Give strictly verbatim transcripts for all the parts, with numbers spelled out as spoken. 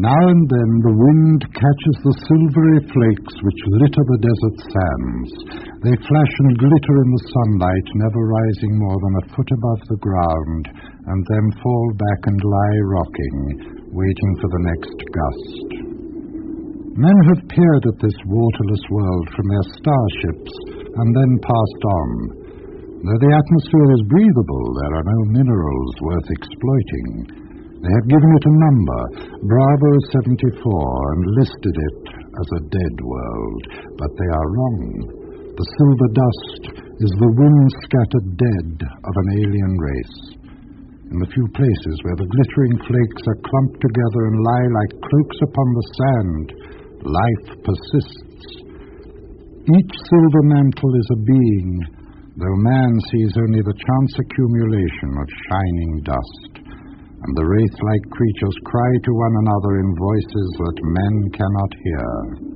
Now and then the wind catches the silvery flakes which litter the desert sands. They flash and glitter in the sunlight, never rising more than a foot above the ground, and then fall back and lie rocking, waiting for the next gust. Men have peered at this waterless world from their starships and then passed on. Though the atmosphere is breathable, there are no minerals worth exploiting. They have given it a number, Bravo seventy-four, and listed it as a dead world. But they are wrong. The silver dust is the wind-scattered dead of an alien race. In the few places where the glittering flakes are clumped together and lie like cloaks upon the sand, life persists. Each silver mantle is a being, though man sees only the chance accumulation of shining dust. And the wraith-like creatures cry to one another in voices that men cannot hear.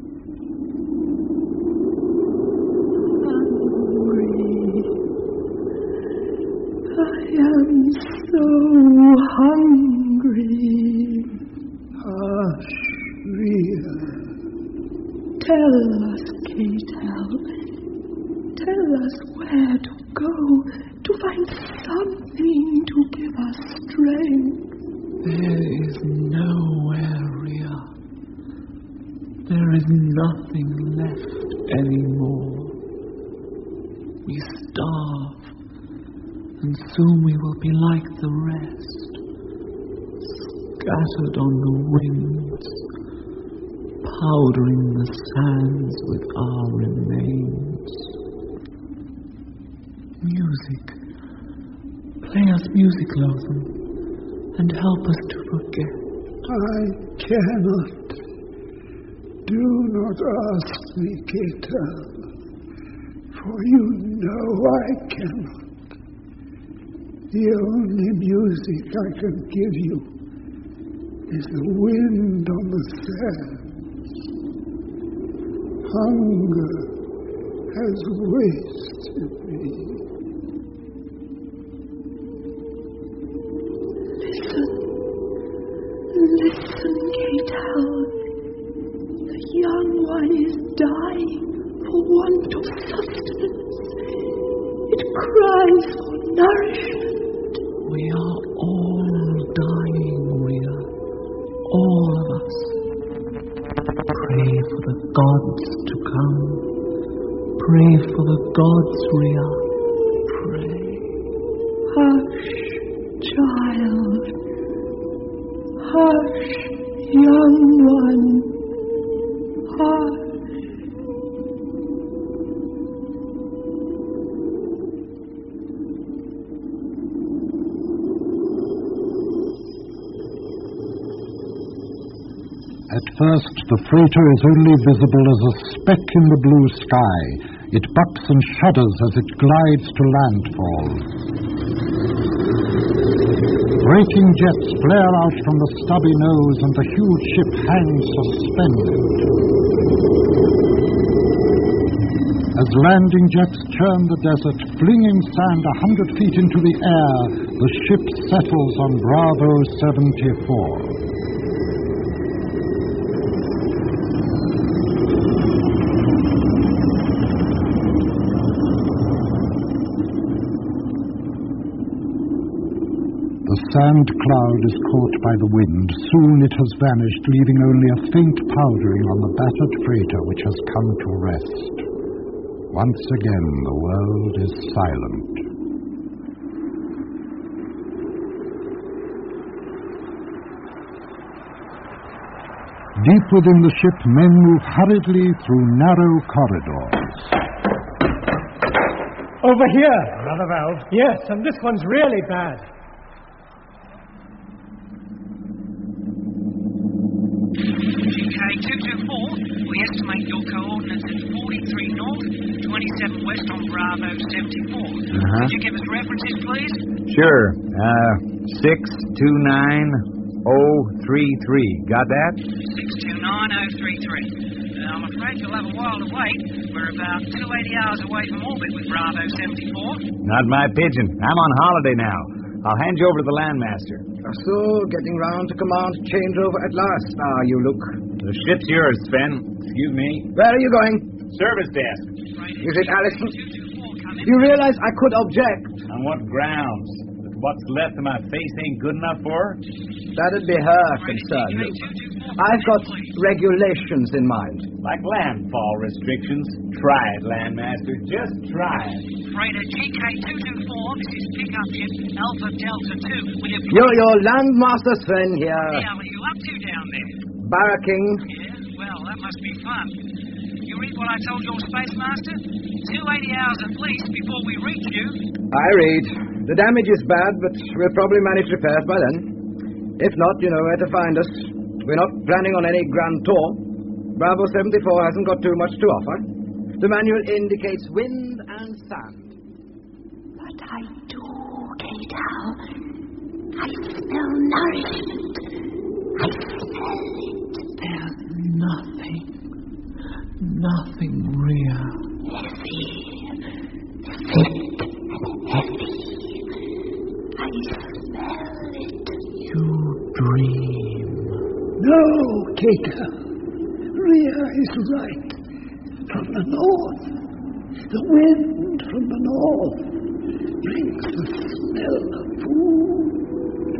Hungry. I am so hungry. Hush, Rhea. Tell us, Ketel. Tell us where to go to find something to give us strength. There is nowhere, Rhea. There is nothing left anymore. We starve, and soon we will be like the rest, scattered on the winds, powdering the sands with our remains. Music. Play us music, Lothar, and help us to forget. I cannot. Do not ask me, Ketel, for you know I cannot. The only music I can give you is the wind on the sands. Hunger has wasted me. Listen, Ketel. The young one is dying for want of sustenance. It cries for nourishment. We are all dying, Rhea. All of us. Pray for the gods to come. Pray for the gods, Rhea. Pray. Hush, child. Hush, young one, hush. At first, the freighter is only visible as a speck in the blue sky. It bucks and shudders as it glides to landfall. Braking jets flare out from the stubby nose, and the huge ship hangs suspended. As landing jets churn the desert, flinging sand a hundred feet into the air, the ship settles on Bravo seventy-four. The sand cloud is caught by the wind. Soon it has vanished, leaving only a faint powdering on the battered freighter which has come to rest. Once again, the world is silent. Deep within the ship, men move hurriedly through narrow corridors. Over here, Brother Valve. Yes, and this one's really bad. two two four, we estimate your coordinates at forty-three north, twenty-seven west on Bravo seventy-four. Uh-huh. Could you give us references, please? Sure. Uh, six two nine oh three three. Got that? six two nine oh three three. Uh, I'm afraid you'll have a while to wait. We're about two hundred eighty hours away from orbit with Bravo seventy-four. Not my pigeon. I'm on holiday now. I'll hand you over to the landmaster. So, getting round to command changeover at last, are you, Luke? The ship's yours, Sven. Excuse me. Where are you going? Service desk. Is it Allison? You realize I could object. On what grounds? That what's left of my face ain't good enough for her? That'd be her concern, Luke. I've got regulations in mind. Like landfall restrictions. Try it, Landmaster. Just try it. Freighter G K two two four, this is pickup ship Alpha Delta two. With a... You're your landmaster, Sven, here. The hell are you up to down there? Barracking. Yeah, well, that must be fun. You read what I told your space master? two hundred eighty hours at least before we reach you. I read. The damage is bad, but we'll probably manage repairs by then. If not, you know where to find us. We're not planning on any grand tour. Bravo seventy-four hasn't got too much to offer. The manual indicates wind and sand. But I do, Kato. I smell nourishment. I smell it. There's nothing, nothing real. Heavy, thick and heavy. I smell it. You dream. No, Kato. Rhea is right. From the north. The wind from the north brings the smell of food.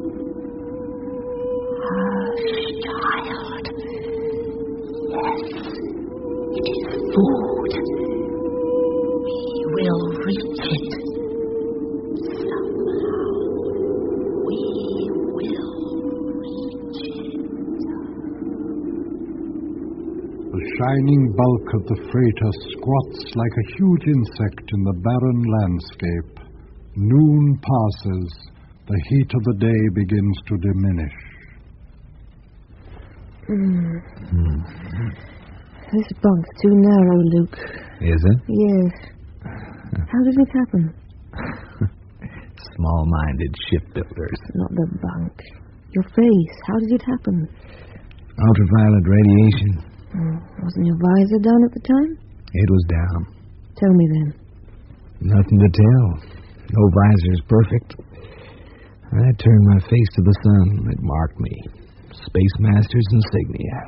Hush, child. Yes, it is food. We will reach it. Somehow, we will reach it. The shining bulk of the freighter squats like a huge insect in the barren landscape. Noon passes. The heat of the day begins to diminish. Mm. Hmm. This bunk's too narrow, Luke. Is it? Yes. How did it happen? Small-minded shipbuilders. Not the bunk. Your face. How did it happen? Ultraviolet radiation. Oh, wasn't your visor down at the time? It was down. Tell me then. Nothing to tell. No visor's perfect. I turned my face to the sun. It marked me. Space Master's insignia.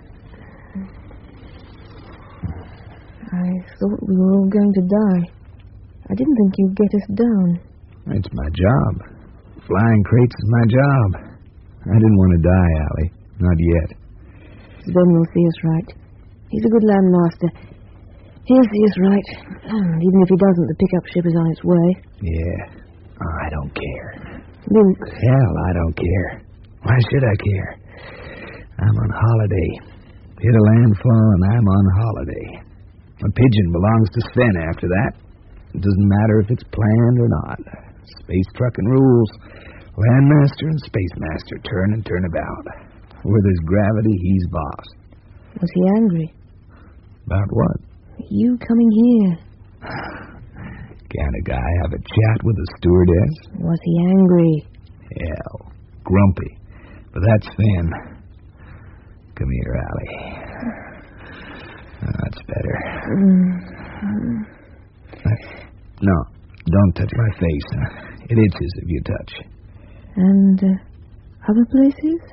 I thought we were all going to die. I didn't think you'd get us down. It's my job. Flying crates is my job. I didn't want to die, Allie. Not yet. Sven will see us right. He's a good landmaster. He'll see us right. And even if he doesn't, the pickup ship is on its way. Yeah. Oh, I don't care. Luke. Hell, I don't care. Why should I care? I'm on holiday. Hit a landfall and I'm on holiday. A pigeon belongs to Sven after that. It doesn't matter if it's planned or not. Space trucking rules. Landmaster and Space Master turn and turn about. Where there's gravity, he's boss. Was he angry? About what? You coming here. Can a guy have a chat with a stewardess? Was he angry? Hell, grumpy. But that's Sven. Come here, Allie. Oh, that's better. Mm. Uh, no, don't touch my face. Uh, it itches if you touch. And uh, other places?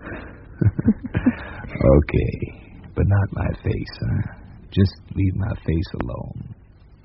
Okay, but not my face. Uh, just leave my face alone.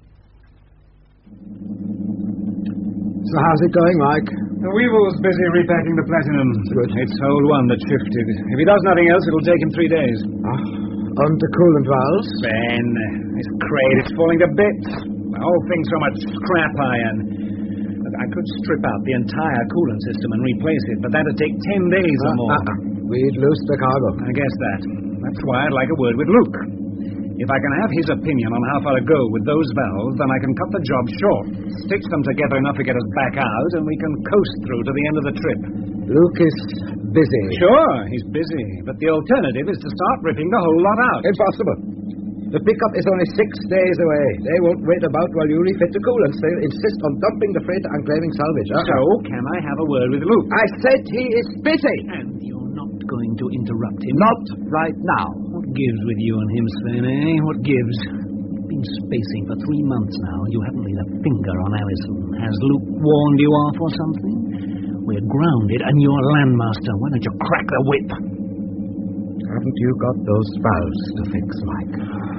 So how's it going, Mike? The Weevil's busy repacking the platinum. Good. It's hole one that shifted. If he does nothing else, it'll take him three days. Ah, on the coolant valves? Ben, this crate is falling to bits. The whole thing's so much scrap iron. I could strip out the entire coolant system and replace it, but that'd take ten days uh, or more. Uh, we'd lose the cargo. I guess that. That's why I'd like a word with Luke. If I can have his opinion on how far to go with those valves, then I can cut the job short, stitch them together enough to get us back out, and we can coast through to the end of the trip. Luke is busy. Sure, he's busy, but the alternative is to start ripping the whole lot out. Impossible. The pickup is only six days away. They won't wait about while you refit the coolants. They'll insist on dumping the freighter and claiming salvage. Uh-huh. So, can I have a word with Luke? I said he is busy. And you're not going to interrupt him? Not right now. What gives with you and him, Sven, eh? What gives? You've been spacing for three months now, and you haven't laid a finger on Allison. Has Luke warned you off or something? We're grounded, and you're landmaster. Why don't you crack the whip? Haven't you got those valves to fix, Mike?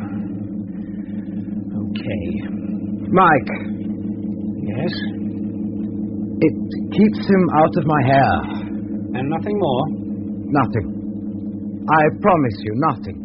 Okay. Mike. Yes? It keeps him out of my hair. And nothing more? Nothing. I promise you, nothing.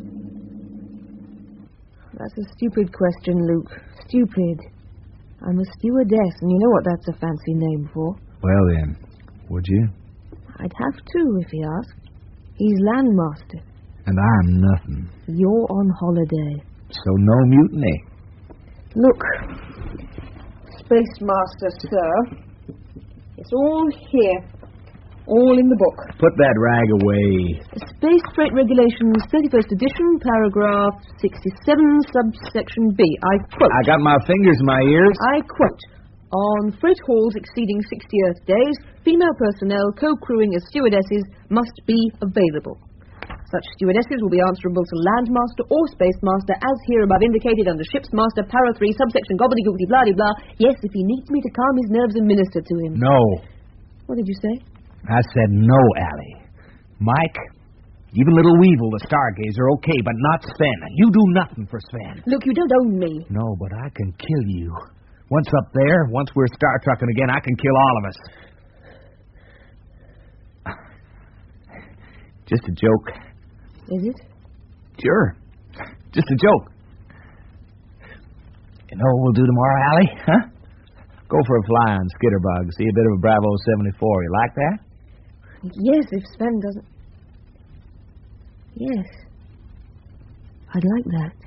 That's a stupid question, Luke. Stupid. I'm a stewardess, and you know what that's a fancy name for. Well then, would you? I'd have to, if he asked. He's landmaster. And I'm nothing. You're on holiday. So no mutiny. Look, Space Master, sir. It's all here. All in the book. Put that rag away. Space Freight Regulations, thirty-first edition, paragraph sixty-seven, subsection B. I quote. I got my fingers in my ears. I quote. On freight hauls exceeding sixty Earth days, female personnel co-crewing as stewardesses must be available. Such stewardesses will be answerable to Landmaster or Spacemaster as here above indicated under Ship's Master, para three, subsection gobbledygookdy blah blah. Yes, if he needs me to calm his nerves and minister to him. No. What did you say? I said no, Allie. Mike, even little Weevil, the Stargazer, okay, but not Sven. You do nothing for Sven. Look, you don't own me. No, but I can kill you. Once up there, once we're Star Trekking again, I can kill all of us. Just a joke. Is it? Sure. Just a joke. You know what we'll do tomorrow, Allie? Huh? Go for a fly on Skitterbug. See a bit of a Bravo seventy-four. You like that? Yes, if Sven doesn't... Yes. I'd like that.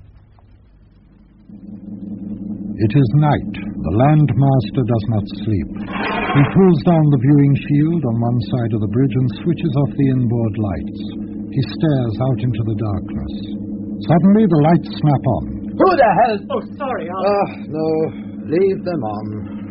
It is night. The Landmaster does not sleep. He pulls down the viewing shield on one side of the bridge and switches off the inboard lights. He stares out into the darkness. Suddenly, the lights snap on. Who the hell? Oh, sorry, I'll... Oh, no. Leave them on.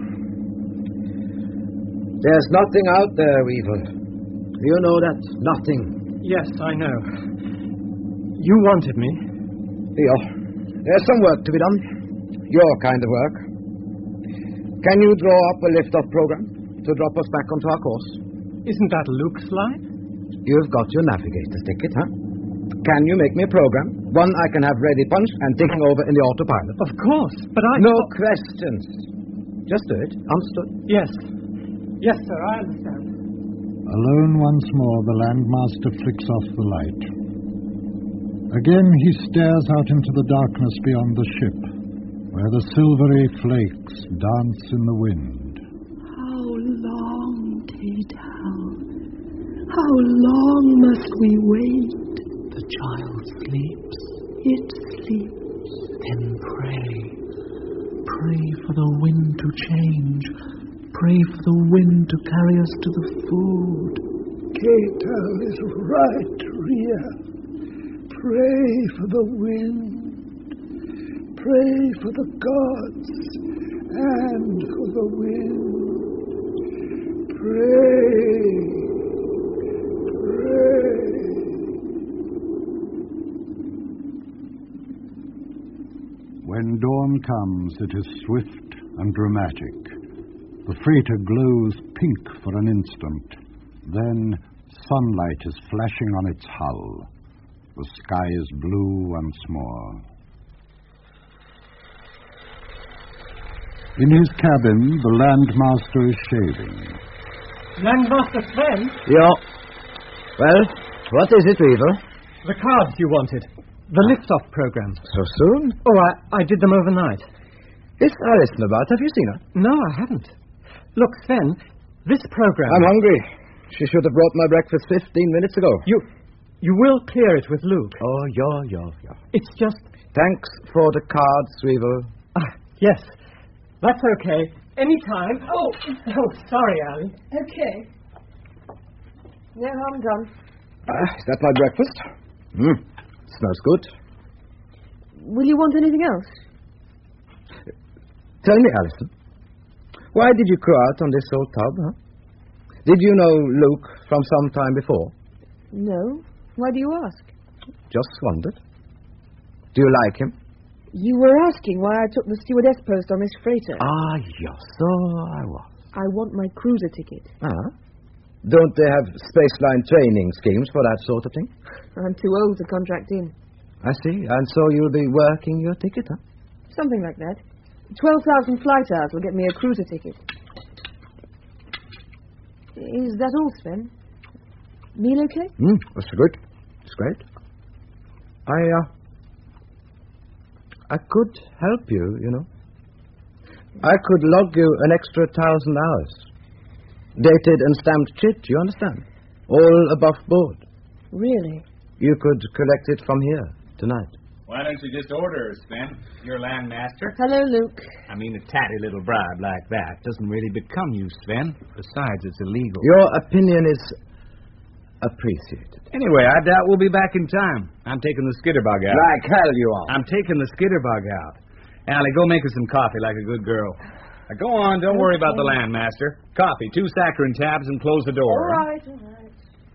There's nothing out there, Weevil. You know that. Nothing. Yes, I know. You wanted me. Yeah. There's some work to be done. Your kind of work. Can you draw up a lift-off program to drop us back onto our course? Isn't that Luke's line? You've got your navigator's ticket, huh? Can you make me a program? One I can have ready punched and taking over in the autopilot. Of course, but I... No questions. Just do it. Understood? Yes. Yes, sir, I understand. Alone once more, the Landmaster flicks off the light. Again he stares out into the darkness beyond the ship, where the silvery flakes dance in the wind. How long, Tatal? How long must we wait? The child sleeps. It sleeps. Then pray. Pray for the wind to change. Pray for the wind to carry us to the food. Tatal is right, Rhea. Pray for the wind. Pray for the gods and for the wind. Pray. When dawn comes, it is swift and dramatic. The freighter glows pink for an instant. Then sunlight is flashing on its hull. The sky is blue once more. In his cabin, the Landmaster is shaving. Landmaster Sven? Yeah. Well, what is it, Weevil? The cards you wanted. The lift-off program. So soon? Oh, I, I did them overnight. Is Alison about? Have you seen her? No, I haven't. Look, Sven, this program... I'm hungry. She should have brought my breakfast fifteen minutes ago. You you will clear it with Luke. Oh, yeah, yeah, yeah. It's just... Thanks for the cards, Weevil. Ah, yes. That's okay. Anytime. Oh, oh, sorry, Allie. Okay. No harm done. Ah, is that my breakfast? Hmm. Smells good. Will you want anything else? Tell me, Alison, why did you crew out on this old tub, huh? Did you know Luke from some time before? No. Why do you ask? Just wondered. Do you like him? You were asking why I took the stewardess post on this freighter. Ah, yes, so I was. I want my cruiser ticket. Ah? Don't they have spaceline training schemes for that sort of thing? I'm too old to contract in. I see. And so you'll be working your ticket, huh? Something like that. Twelve thousand flight hours will get me a cruiser ticket. Is that all, Sven? Meal okay? Hmm, that's good. It's great. I, uh... I could help you, you know. I could log you an extra thousand hours. Dated and stamped chit, you understand? All above board. Really? You could collect it from here, tonight. Why don't you just order, Sven? You're landmaster. Hello, Luke. I mean, a tatty little bribe like that doesn't really become you, Sven. Besides, it's illegal. Your opinion is appreciated. Anyway, I doubt we'll be back in time. I'm taking the skitterbug out. Like hell you are. I'm taking the skitterbug out. Allie, go make us some coffee like a good girl. Now, go on, don't okay. worry about the landmaster. Coffee, two saccharin tabs, and close the door. All right, all right.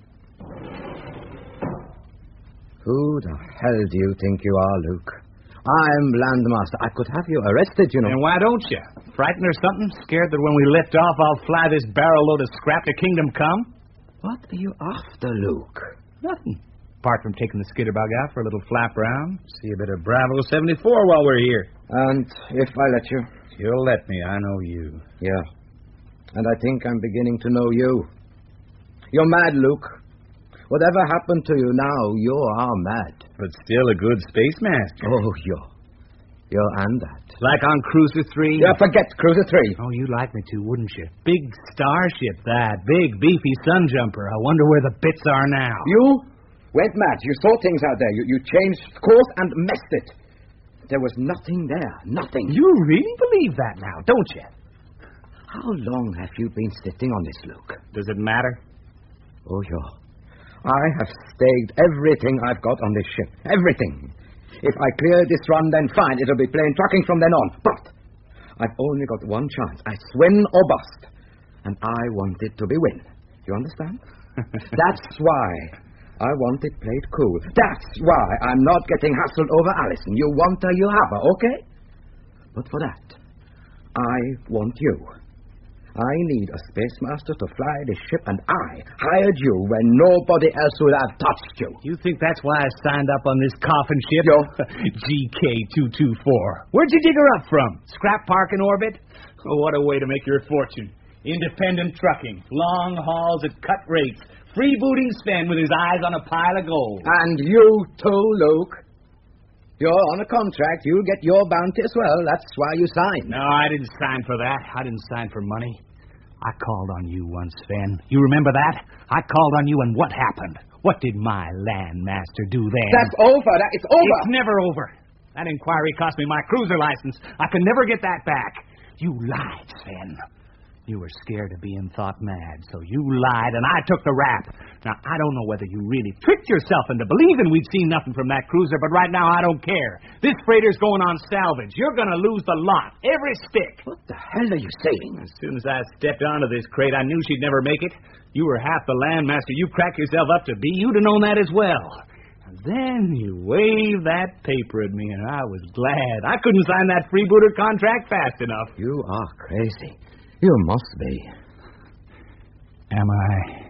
Who the hell do you think you are, Luke? I'm landmaster. I could have you arrested, you know. And why don't you? Frightened or something? Scared that when we lift off, I'll fly this barrel load of scrap to Kingdom Come? What are you after, Luke? Nothing. Apart from taking the skitterbug out for a little flap around, see a bit of Bravo seventy-four while we're here. And if I let you? You'll let me. I know you. Yeah. And I think I'm beginning to know you. You're mad, Luke. Whatever happened to you now, you are mad. But still a good space master. Oh, you're... You're and that. Like on Cruiser three? Yeah, forget Cruiser three. Oh, you'd like me to, wouldn't you? Big starship, that. Big, beefy sun jumper. I wonder where the bits are now. You went mad. You saw things out there. You, you changed course and messed it. There was nothing there. Nothing. You really believe that now, don't you? How long have you been sitting on this, Luke? Does it matter? Oh, yeah. I have staked everything I've got on this ship. Everything. If I clear this run, then fine. It'll be plain trucking from then on. But I've only got one chance. I win or bust. And I want it to be win. You understand? That's why I want it played cool. That's why I'm not getting hassled over Allison. You want her, you have her, okay? But for that, I want you. I need a space master to fly this ship, and I hired you when nobody else would have touched you. You think that's why I signed up on this coffin ship? Yo. G K two two four. Where'd you dig her up from? Scrap Park in orbit? Oh, what a way to make your fortune. Independent trucking, long hauls at cut rates, freebooting Sven with his eyes on a pile of gold. And you too, Luke. You're on a contract. You'll get your bounty as well. That's why you signed. No, I didn't sign for that. I didn't sign for money. I called on you once, Sven. You remember that? I called on you, and what happened? What did my landmaster do then? That's over. That, it's over. It's never over. That inquiry cost me my cruiser license. I can never get that back. You lied, Sven. You were scared of being thought mad, so you lied, and I took the rap. Now, I don't know whether you really tricked yourself into believing we'd seen nothing from that cruiser, but right now I don't care. This freighter's going on salvage. You're going to lose the lot, every stick. What the hell are you saying? As soon as I stepped onto this crate, I knew she'd never make it. You were half the landmaster you crack yourself up to be. You'd have known that as well. And then you waved that paper at me, and I was glad. I couldn't sign that freebooter contract fast enough. You are crazy. You must be. Am I?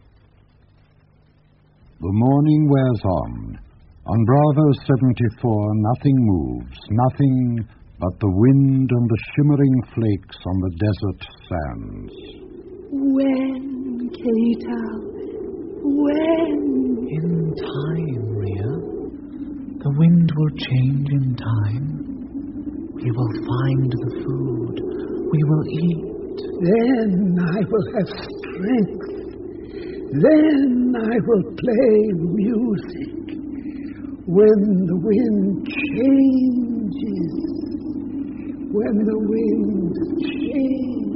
The morning wears on. On Bravo seventy-four, nothing moves, nothing but the wind and the shimmering flakes on the desert sands. When, K-Tal? When? In time, Rhea. The wind will change in time. We will find the food. We will eat. Then I will have strength. Then I will play music. When the wind changes. When the wind changes.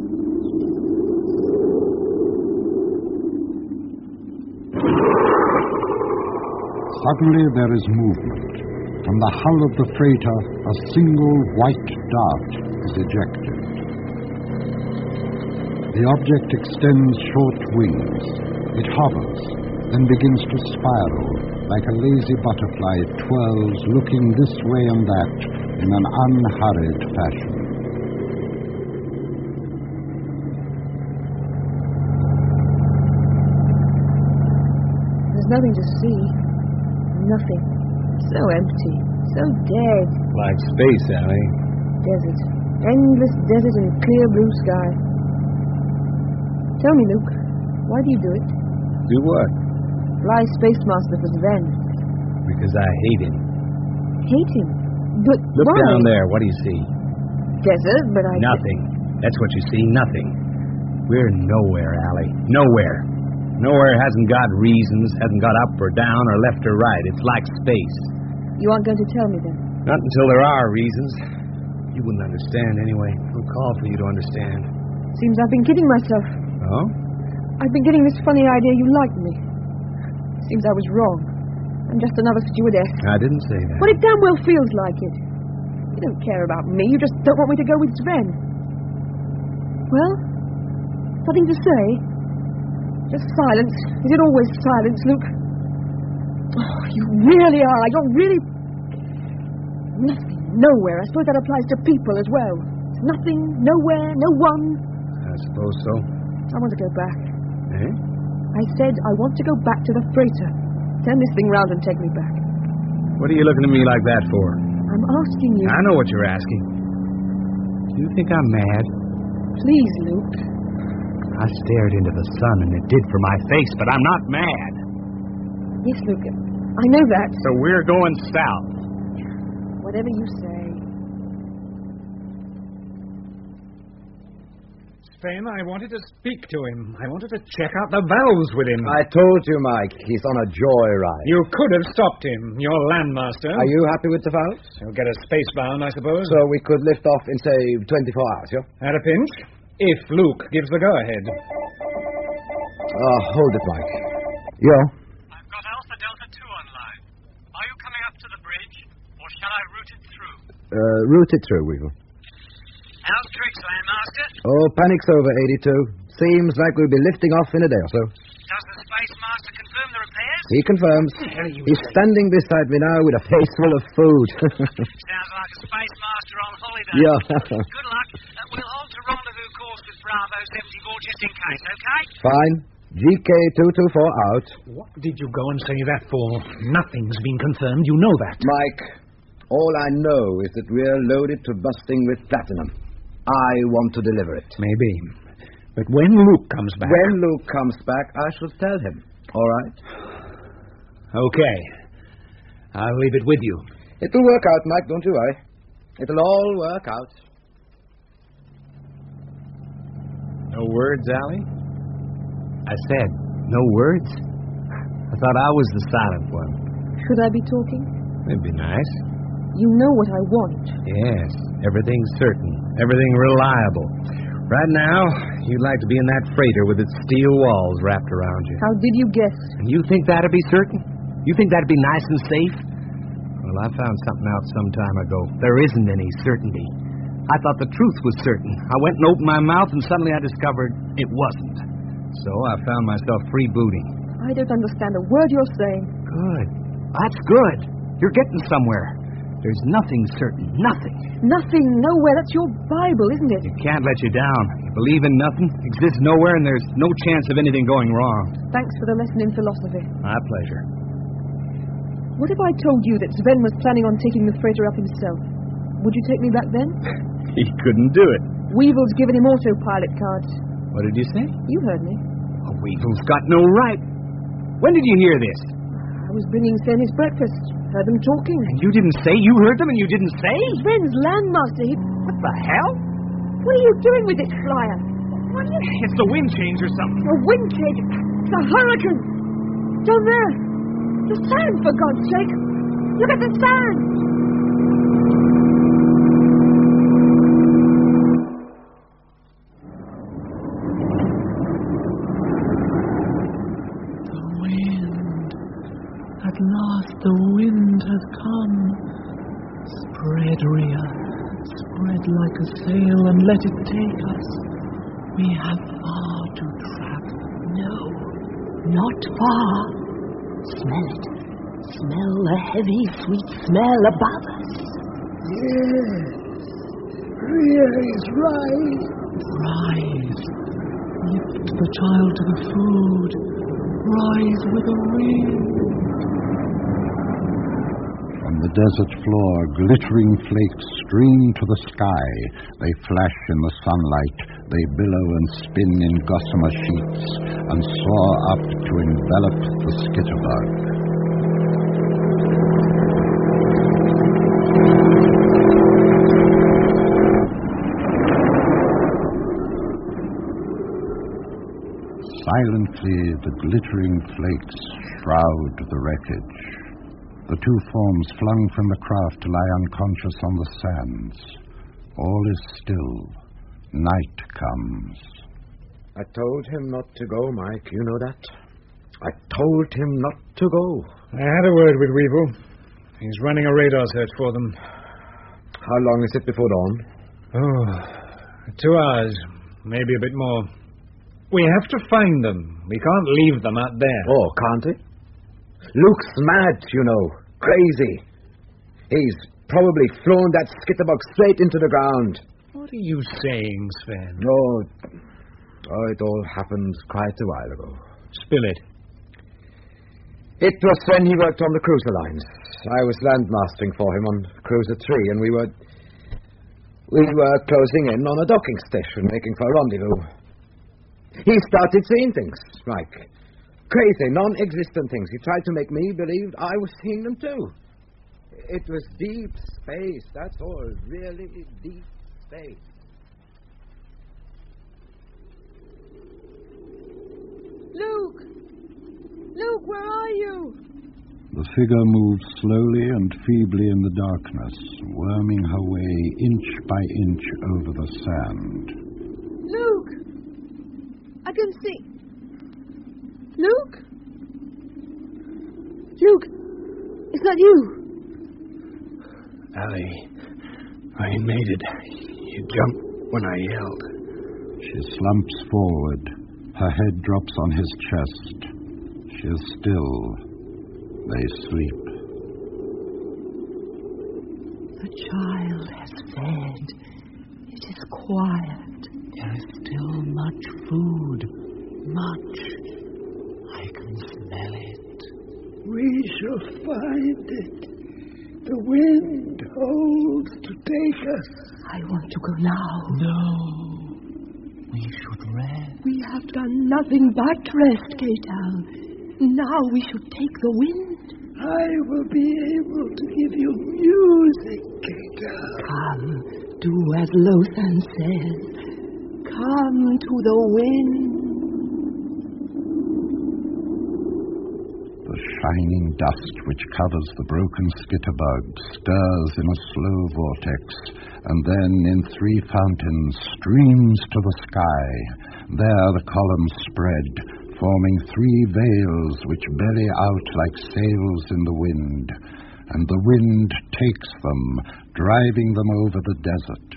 Suddenly there is movement. From the hull of the freighter, a single white dart is ejected. The object extends short wings. It hovers, then begins to spiral. Like a lazy butterfly, it twirls, looking this way and that, in an unhurried fashion. There's nothing to see. Nothing. So empty. So dead. Like space, Allie. Desert. Endless desert and clear blue sky. Tell me, Luke, why do you do it? Do what? Fly Space Master for Sven. Because I hate him. Hate him? But Look why? down there. What do you see? Desert, but I... Nothing. That's what you see. Nothing. We're nowhere, Allie. Nowhere. Nowhere hasn't got reasons, hasn't got up or down or left or right. It's like space. You aren't going to tell me then? Not until there are reasons. You wouldn't understand anyway. It'll call for you to understand. Seems I've been kidding myself. Oh? I've been getting this funny idea you like me. Seems I was wrong. I'm just another stewardess. I didn't say that. But it damn well feels like it. You don't care about me. You just don't want me to go with Sven. Well, nothing to say. Just silence. Is it always silence, Luke? Oh, you really are. You're really... Nothing. Nowhere. I suppose that applies to people as well. Nothing. Nowhere. No one. I suppose so. I want to go back. Eh? I said I want to go back to the freighter. Turn this thing round and take me back. What are you looking at me like that for? I'm asking you... I know what you're asking. Do you think I'm mad? Please, Luke. I stared into the sun and it did for my face, but I'm not mad. Yes, Luke. I know that. So we're going south. Whatever you say. Sven, I wanted to speak to him. I wanted to check out the valves with him. I told you, Mike, he's on a joyride. You could have stopped him. You're landmaster. Are you happy with the valves? He'll get us spacebound, I suppose. So we could lift off in, say, twenty-four hours, yeah? At a pinch, if Luke gives the go-ahead. Oh, hold it, Mike. Yeah? I've got Alpha Delta two online. Are you coming up to the bridge, or shall I route it through? Uh, route it through, Weevil. How's tricks, Landmaster? Oh, panic's over, eighty-two. Seems like we'll be lifting off in a day or so. Does the Space Master confirm the repairs? He confirms. He's standing beside me now with a face full of food. Sounds like a Space Master on holiday. Yeah. Good luck. Uh, we'll hold to rendezvous course with Bravo seventy-four just in case, okay? Fine. G K two two four out. What did you go and say that for? Nothing's been confirmed. You know that. Mike, all I know is that we're loaded to busting with platinum. I want to deliver it. Maybe. But when Luke comes back... When Luke comes back, I shall tell him. All right? Okay. I'll leave it with you. It'll work out, Mike. Don't you worry. It'll all work out. No words, Allie? I said, no words? I thought I was the silent one. Should I be talking? It'd be nice. You know what I want. Yes, everything's certain. Everything reliable. Right now, you'd like to be in that freighter with its steel walls wrapped around you. How did you guess? And you think that'd be certain? You think that'd be nice and safe? Well, I found something out some time ago. There isn't any certainty. I thought the truth was certain. I went and opened my mouth, and suddenly I discovered it wasn't. So I found myself freebooting. I don't understand a word you're saying. Good. That's good. You're getting somewhere. There's nothing certain. Nothing. Nothing, nowhere. That's your Bible, isn't it? It can't let you down. You believe in nothing, exists nowhere, and there's no chance of anything going wrong. Thanks for the lesson in philosophy. My pleasure. What if I told you that Sven was planning on taking the freighter up himself? Would you take me back then? He couldn't do it. Weevil's given him autopilot cards. What did you say? You heard me. Oh, Weevil's got no right. When did you hear this? I was bringing Sven his breakfast. Heard them talking. And you didn't say? You heard them and you didn't say? Sven's landmaster. He... What the hell? What are you doing with this flyer? What are you... It's the wind change or something. A wind change? It's a hurricane. Down there. The sand, for God's sake. Look at the sand. At last the wind has come. Spread, Rhea, spread like a sail and let it take us. We have far to travel. No, not far. Smell it. Smell the heavy, sweet smell above us. Yes. Rhea is right. Rise. Lift the child to the food. Rise with a ring. From the desert floor, glittering flakes stream to the sky. They flash in the sunlight. They billow and spin in gossamer sheets and soar up to envelop the skitterbug. Silently, the glittering flakes shroud the wreckage. The two forms flung from the craft lie unconscious on the sands. All is still. Night comes. I told him not to go, Mike. You know that? I told him not to go. I had a word with Weevil. He's running a radar search for them. How long is it before dawn? Oh, two hours. Maybe a bit more. We have to find them. We can't leave them out there. Oh, can't we? Luke's mad, you know. Crazy. He's probably flown that skitterbug straight into the ground. What are you saying, Sven? Oh, oh, it all happened quite a while ago. Spill it. It was when he worked on the cruiser lines. I was landmastering for him on Cruiser three, and we were... We were closing in on a docking station, making for a rendezvous. He started seeing things, Mike. Crazy, non-existent things. He tried to make me believe I was seeing them too. It was deep space, that's all. Really deep space. Luke! Luke, where are you? The figure moves slowly and feebly in the darkness, worming her way inch by inch over the sand. Luke! I can see... Luke? Luke, is that you? Allie, I made it. You jumped when I yelled. She slumps forward. Her head drops on his chest. She is still. They sleep. The child has fed. It is quiet. There is still much food. Much. I can smell it. We shall find it. The wind holds to take us. I want to go now. No. We should rest. We have done nothing but rest, Ketal. Now we should take the wind. I will be able to give you music, Ketal. Come, do as Lothan says. Come to the wind. The shining dust which covers the broken skitterbug stirs in a slow vortex, and then in three fountains streams to the sky. There the columns spread, forming three veils which belly out like sails in the wind, and the wind takes them, driving them over the desert.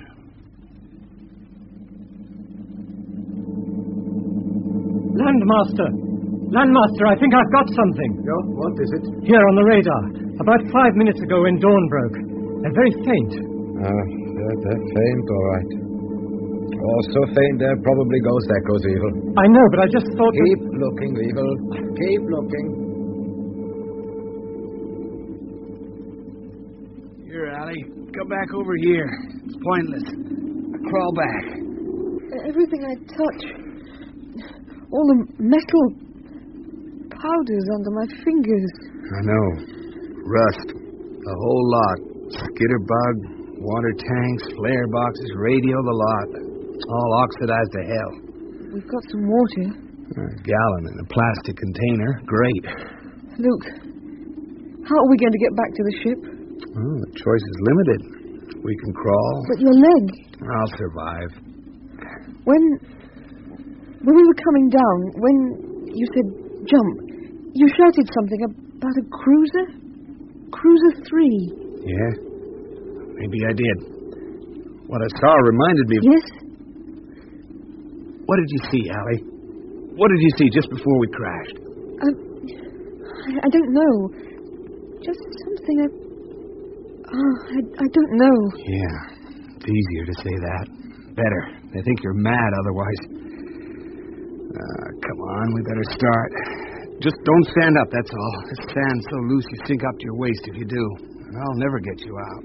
Landmaster! Landmaster, I think I've got something. Yeah, what is it? Here on the radar. About five minutes ago when dawn broke. They're very faint. Ah, uh, they're, they're faint, all right. Oh, so faint they're probably ghost echoes, Weevil. I know, but I just thought... Keep that... looking, Weevil. Keep looking. Here, Allie. Come back over here. It's pointless. Crawl back. Everything I touch, all the metal powders under my fingers. I know. Rust. The whole lot. Skitterbug, water tanks, flare boxes, radio, the lot. All oxidized to hell. We've got some water. A gallon in a plastic container. Great. Luke, how are we going to get back to the ship? Well, the choice is limited. We can crawl. But your leg. I'll survive. When, when we were coming down, when you said jump, you shouted something about a cruiser? Cruiser three. Yeah? Maybe I did. What I saw reminded me of... Yes? What did you see, Allie? What did you see just before we crashed? Um, I, I don't know. Just something, a, Oh, I, I don't know. Yeah, it's easier to say that. Better. They think you're mad otherwise. Uh, come on, we better start. Just don't stand up, that's all. This sand's so loose you sink up to your waist if you do. And I'll never get you out.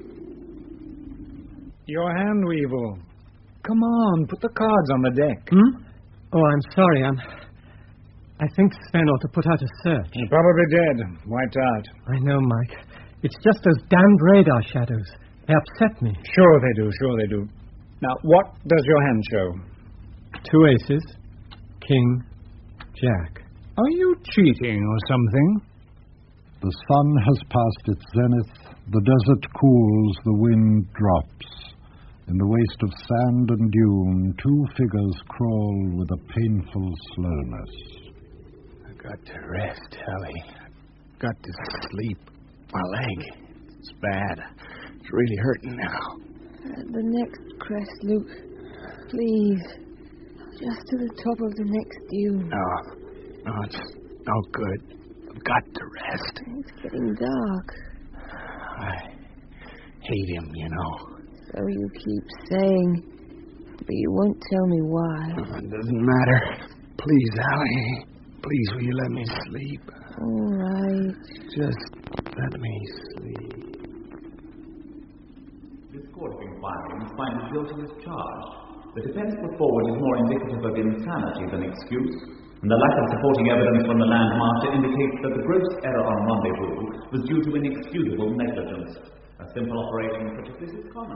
Your hand, Weevil. Come on, put the cards on the deck. Hmm? Oh, I'm sorry. I'm... I think Sven ought to put out a search. He's probably dead. Wiped out. I know, Mike. It's just those damned radar shadows. They upset me. Sure they do, sure they do. Now, what does your hand show? Two aces. King. Jack. Are you cheating or something? The sun has passed its zenith, the desert cools, the wind drops. In the waste of sand and dune, two figures crawl with a painful slowness. I've got to rest, Ellie. I've got to sleep. My leg. It's bad. It's really hurting now. At the next crest, Luke. Please. Just to the top of the next dune. No. No, it's no good. I've got to rest. It's getting dark. I hate him, you know. So you keep saying, but you won't tell me why. Oh, it doesn't matter. Please, Allie. Please, will you let me sleep? All right. Just let me sleep. This court of inquiry must find the guilty as charged. The defense put forward is more indicative of insanity than excuse, and the lack of supporting evidence from the landmaster indicates that the gross error on rendezvous was due to inexcusable negligence. A simple operation such as this is common.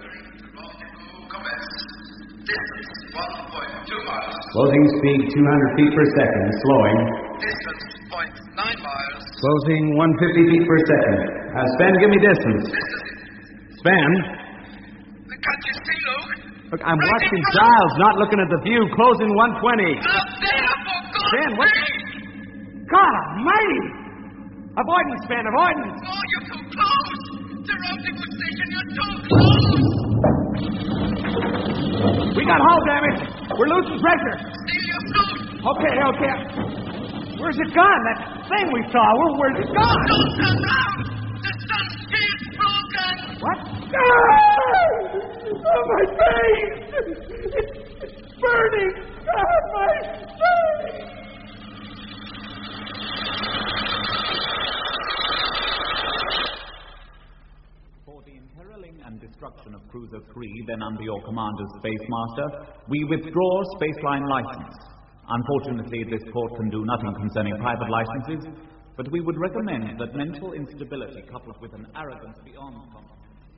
Closing speed two hundred feet per second, slowing. Distance point nine miles. Closing one hundred fifty feet per second. Uh, Sven, give me distance. Sven? Can't you see, Luke? Look, I'm right watching Giles, not looking at the view. Closing one twenty. Up there, for God's Sven, what? God almighty! Avoidance, Sven, avoidance! Oh, you're too close! The rendezvous station, you're too close! We got hull damage. We're losing pressure. Steal your suit! Okay, okay. Where's it gone? That thing we saw, where, where's it gone? Don't turn around! The sun's speed's broken! What? Ah! Oh, my face! It's burning! God, my face! For the imperiling and destruction of Cruiser three, then under your command as Space Master, we withdraw Spaceline license. Unfortunately, this court can do nothing concerning private licenses, but we would recommend that mental instability coupled with an arrogance beyond comprehension.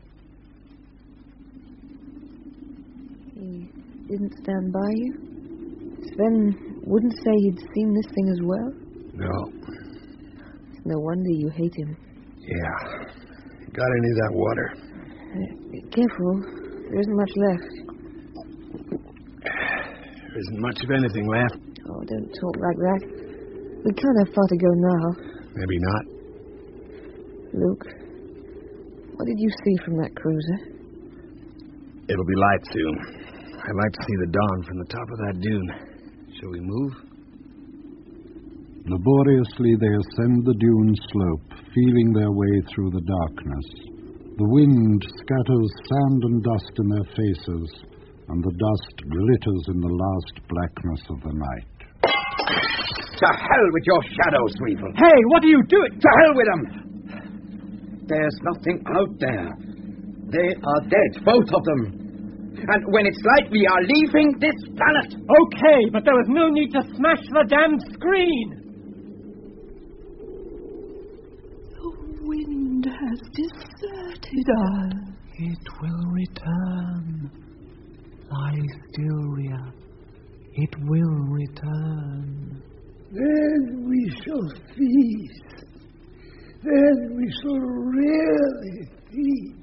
He didn't stand by you? Sven wouldn't say he'd seen this thing as well? No. It's no wonder you hate him. Yeah. Got any of that water? Uh, be careful. There isn't much left. There isn't much of anything left. Oh, don't talk like that. We can't have far to go now. Maybe not. Luke, what did you see from that cruiser? It'll be light soon. I'd like to see the dawn from the top of that dune. Shall we move? Laboriously they ascend the dune slope, feeling their way through the darkness. The wind scatters sand and dust in their faces, and the dust glitters in the last blackness of the night. To hell with your shadows, Weevil. Hey, what are you doing? To hell with them! There's nothing out there. They are dead, both of them. And when it's light, we are leaving this planet. Okay, but there was no need to smash the damned screen. The wind has deserted us. It will return. Lie still, Ria. It will return. Then we shall feast. Then we shall really feast.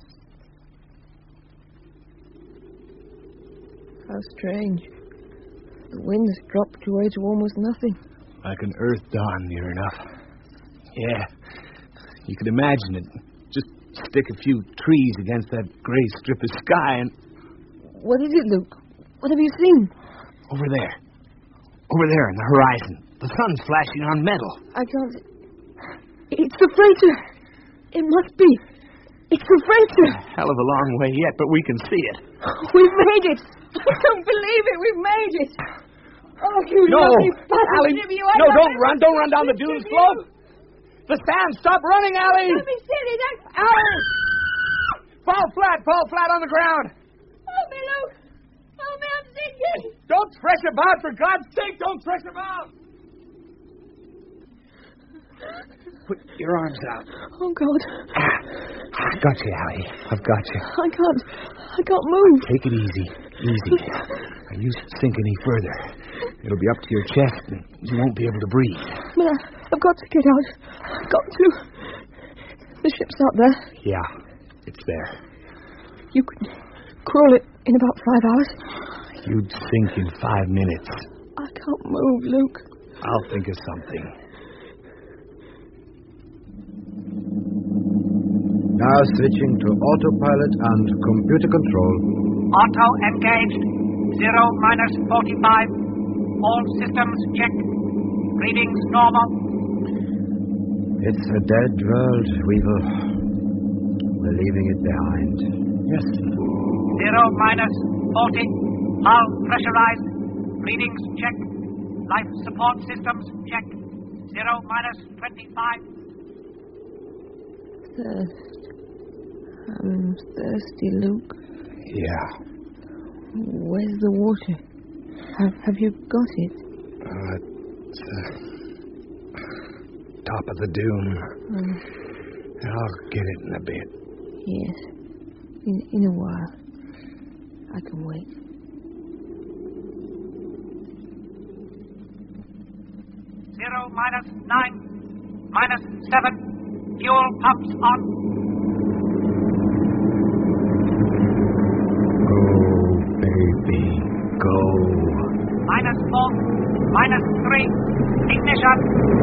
How strange. The wind's dropped away to almost nothing. Like an earth dawn near enough. Yeah. You could imagine it. Just stick a few trees against that gray strip of sky and... What is it, Luke? What have you seen? Over there. Over there in the horizon. The sun's flashing on metal. I can't... It's the freighter. It must be. It's the freighter. Hell of a long way yet, but we can see it. We've made it. I don't believe it. We've made it. Oh, you No, lovely bastard. Allie, You, I no, love don't you. run. Don't run down the dune slope. The sand, stop running, Allie. Don't be silly. That's... Allie! Fall flat, fall flat on the ground. Oh, me, Luke. Oh, me, I'm sinking. Don't thresh about, for God's sake, don't thresh about. Put your arms out. Oh, God. I've got you, Allie. I've got you. I can't... I can't move. Take it easy. Easy. Now, you sink any further. It'll be up to your chest, and you won't be able to breathe. But I, I've got to get out. I've got to. The ship's out there. Yeah, it's there. You could crawl it in about five hours. You'd sink in five minutes. I can't move, Luke. I'll think of something. Now switching to autopilot and computer control. Auto engaged. Zero minus forty-five. All systems check. Readings normal. It's a dead world, Weevil. We're leaving it behind. Yes. Zero minus forty. Hull pressurized. Readings check. Life support systems check. Zero minus twenty-five. Thirst. I'm thirsty, Luke. Yeah. Where's the water? Have, have you got it? Uh, it's uh, top of the dune. Oh. I'll get it in a bit. Yes. In, in a while. I can wait. Zero minus nine. Minus seven. Fuel pumps on. Baby, go. Minus four. Minus three. Ignition.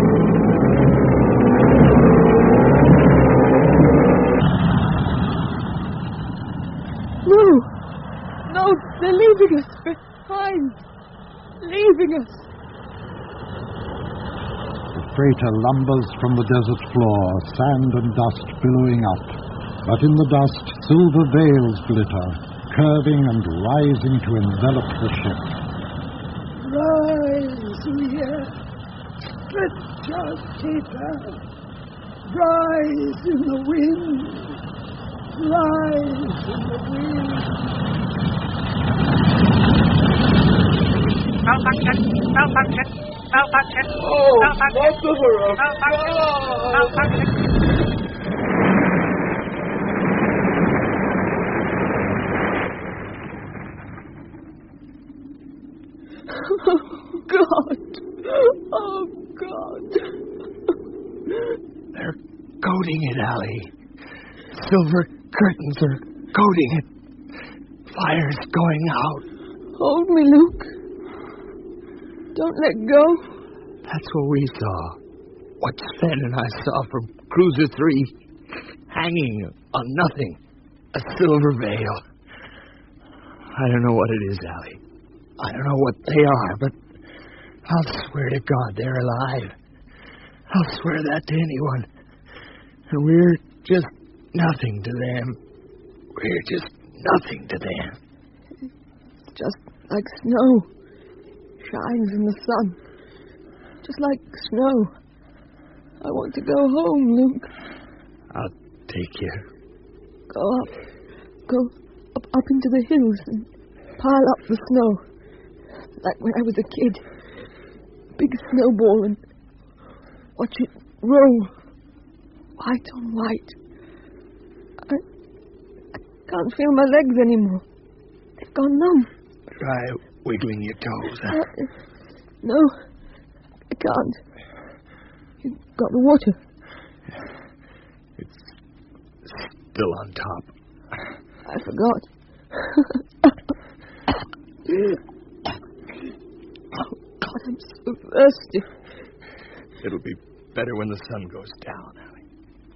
No! No, they're leaving us behind. Leaving us. The freighter lumbers from the desert floor, sand and dust billowing up. But in the dust, silver veils glitter, curving and rising to envelop the ship. Rise, Leah. Stretch out, Tita. Rise in the wind. Rise in the wind. Malfunction. Malfunction. Malfunction. Oh, Malfunction. mother of Malfunction. God. Malfunction. Oh, God. Oh, God. They're coating it, Allie. Silver curtains are coating it. Fire's going out. Hold me, Luke. Don't let go. That's what we saw. What Sven and I saw from Cruiser three. Hanging on nothing. A silver veil. I don't know what it is, Allie. I don't know what they are, but I'll swear to God they're alive. I'll swear that to anyone. And we're just nothing to them. We're just nothing to them. Just like snow. Shines in the sun. Just like snow. I want to go home, Luke. I'll take you. Go up. Go up, up into the hills and pile up the snow. Like when I was a kid. Big snowball and watch it roll. White on white. I, I can't feel my legs anymore. They've gone numb. Try wiggling your toes. Uh, no, I can't. You've got the water. It's still on top. I forgot. Oh, God, I'm so thirsty. It'll be better when the sun goes down, Allie.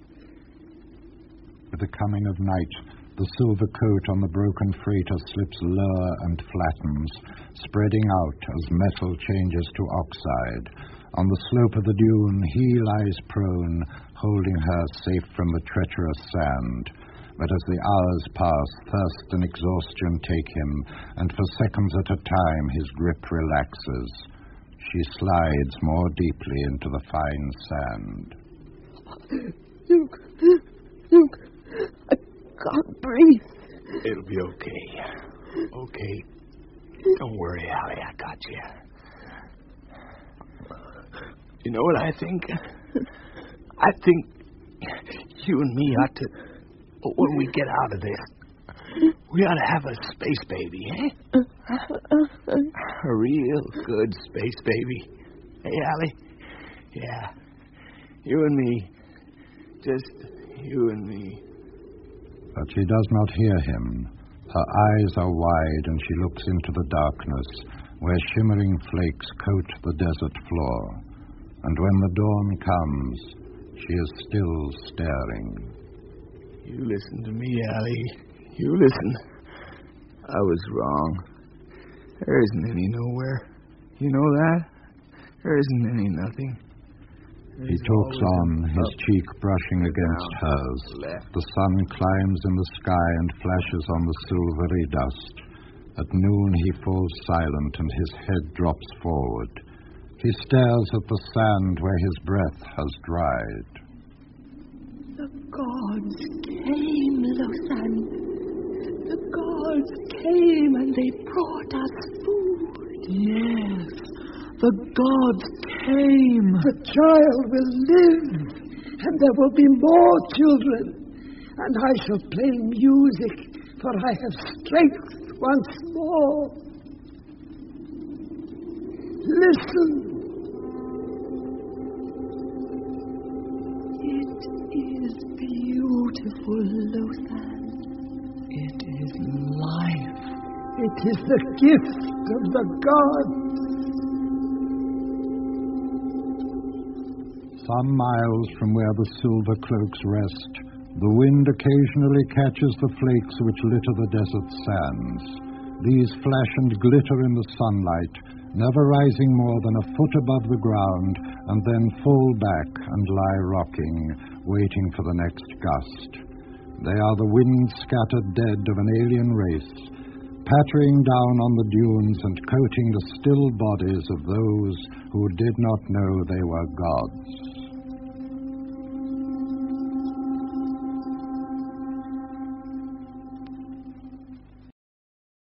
With the coming of night, the silver coat on the broken freighter slips lower and flattens, spreading out as metal changes to oxide. On the slope of the dune, he lies prone, holding her safe from the treacherous sand. But as the hours pass, thirst and exhaustion take him, and for seconds at a time his grip relaxes. She slides more deeply into the fine sand. Luke, Luke, I can't breathe. It'll be okay. Okay. Don't worry, Allie, I got you. You know what I think? I think you and me ought to, when we get out of this, we ought to have a space baby, eh? A real good space baby. Hey, Allie? Yeah. You and me. Just you and me. But she does not hear him. Her eyes are wide, and she looks into the darkness, where shimmering flakes coat the desert floor. And when the dawn comes, she is still staring. You listen to me, Allie. You listen. I was wrong. There isn't any nowhere. You know that? There isn't any nothing. He talks on, his cheek brushing against hers. The sun climbs in the sky and flashes on the silvery dust. At noon he falls silent and his head drops forward. He stares at the sand where his breath has dried. The gods came, Lausanne. The gods came and they brought us food. Yes, the gods came. The child will live, and there will be more children, and I shall play music, for I have strength once more. Listen. It is beautiful, Lausanne. It is life. It is the gift of the gods. Some miles from where the silver cloaks rest, the wind occasionally catches the flakes which litter the desert sands. These flash and glitter in the sunlight, never rising more than a foot above the ground, and then fall back and lie rocking, waiting for the next gust. They are the wind-scattered dead of an alien race, pattering down on the dunes and coating the still bodies of those who did not know they were gods.